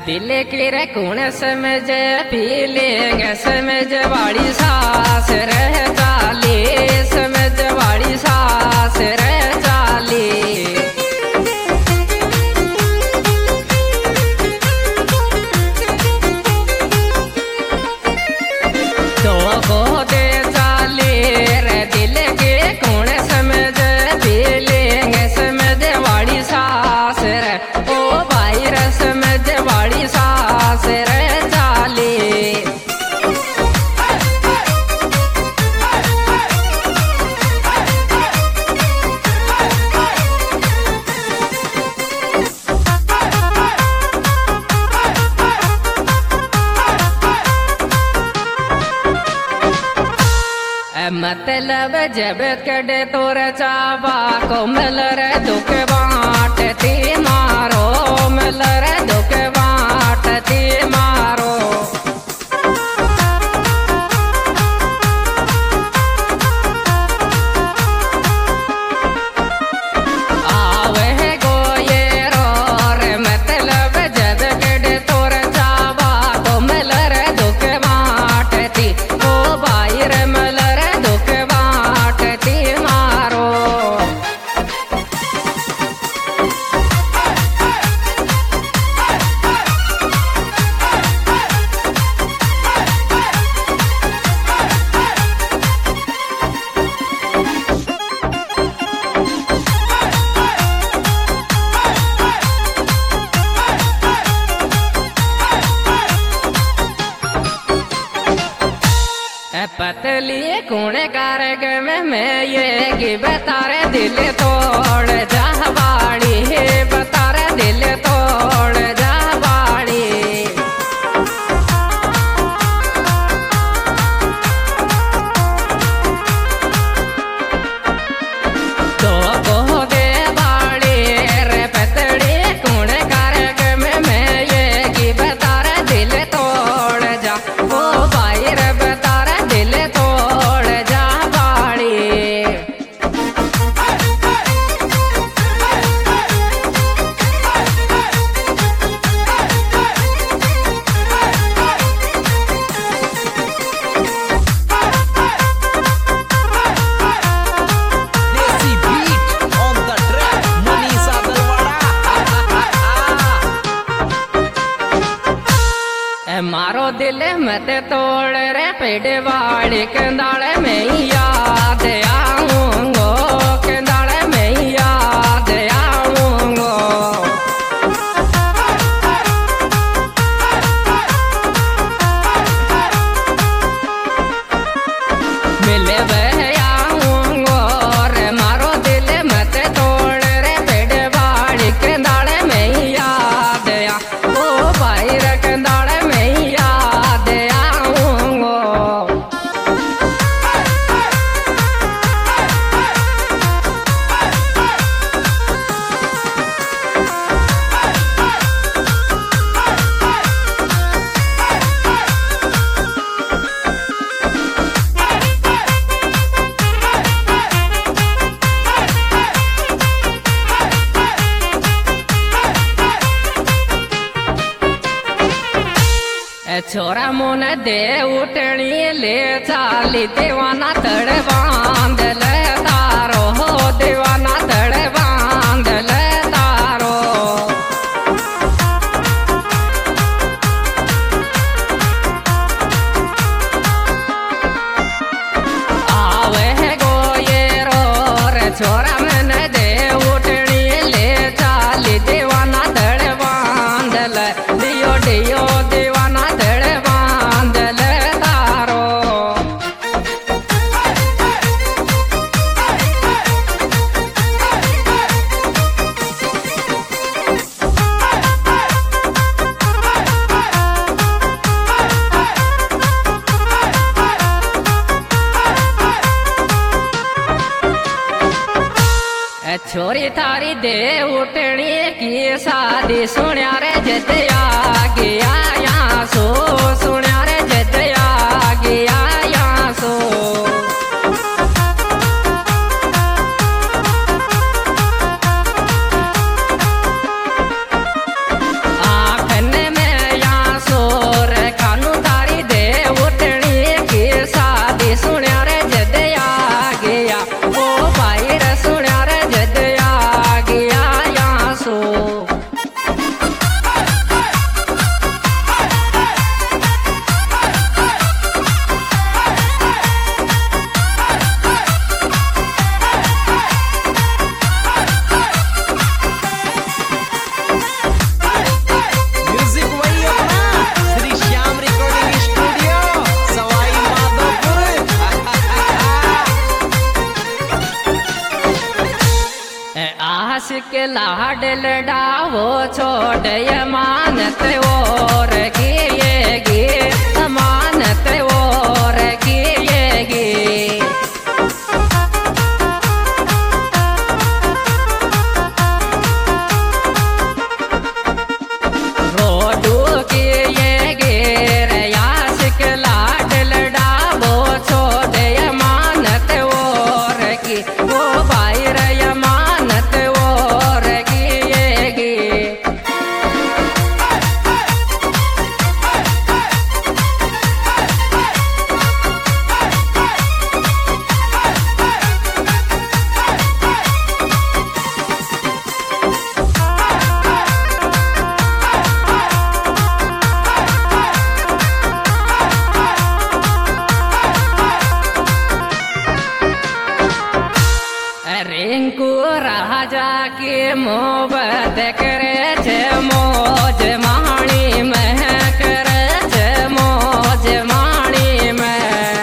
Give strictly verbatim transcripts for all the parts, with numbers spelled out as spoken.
दिल की रे कौन समझ पी लेंगे समझ वाली सास रह चाली समझ वाली सास रह चाली तो को दे चाली रे दिल के कौन समझ पी लेंगे समझ वाली सास रे ओ भाई रे समझ वाली सास रे चाली मतलब जब कड़े तोर चावा को मिल रे दुख बांटती मारो मिल रे दुख बांटती मारो आवे गो ये रो रे मतलब जब कड़े तोर चावा को मिल रे दुख बांटती ओ भाई रे मिल रे दुख बांटती मारो पतली कौन कारग में मैं ये कि बतारे दिल तोड़ जा बाड़ी बतारे दिल तोड़ जा बाड़ी तो को दे बाड़ी रे पतली कौन कारग में मैं ये कि बतारे दिल तोड़ जा ओ भाई रे बतारे दिल तोड़ जा बाड़ी Desi beat on the track, Manisha Dalwada. ए मारो दिल मत तोड़ रे पेड़ वाड़ी कंदाड़े में ही याद आऊंगो कंदाड़े में ही याद आऊंगो मिले बह आऊंगो रे मारो दिल मत तोड़ रे पेड़ वाड़ी कंदाड़े में ही याद आ ओ भाई रे कंदाड़े में ही याद आऊंगो ए छोरा मोन दे उठनी ले चाली दीवाना तड़ बांध ले तारो हो दीवाना तड़ बांध ले तारो आवे गो ये रो रे छोरा मन दे उठनी ले चाली दीवाना तड़ बांध ले दियो दियो दीवाना तड़ बांध ले तारो ए छोरी थारी दे उठनी की शादी सुनिया रे जतया गया या सो सुनिया रे जतया गया या सो आखन में आशिक लाडल डावो छोड़ ये मानत और किएगी मानत और किएगी रोडू किएगी रे आशिक लाडल डावो छोड़ ये मानत और की वो भाई रे मानत और किएगी रिंकू राजा की मोहब्बत करे छे मौज माणी में करे छे मौज माणी में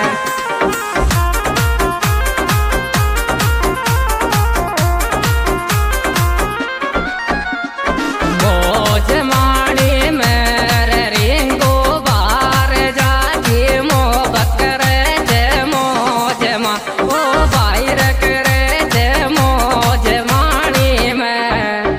मौज माणी में रे रिंकू बाहर जाके मोहब्बत करे छे मौज मा ओ बाहर करे मौज माणी में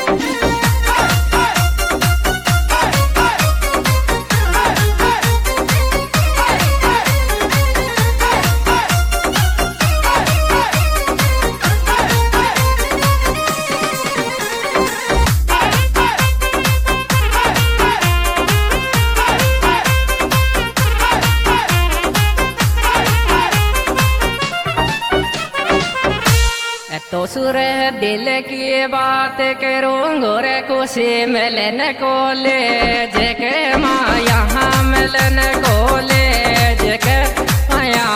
तो सुर दिल की बात करूँगो रे खुशी मिलन को ले जके माँ यहाँ मिलन को ले जके माया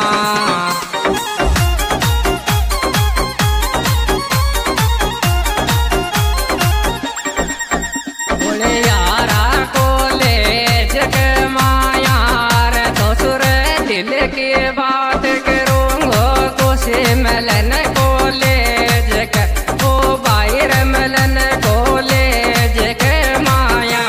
बोले यारा को ले जके माया रे तो सुर दिल की बात करूँगो खुशी मिलन को ले ओ बाहर मिलन को ले जके माया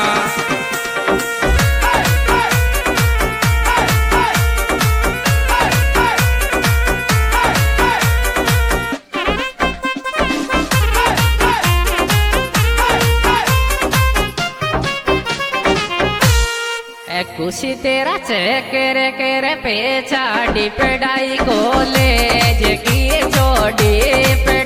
खुशी तेरा चेकर कर पे चाड़ी पढ़ाई को ले जकी छोड़ी पे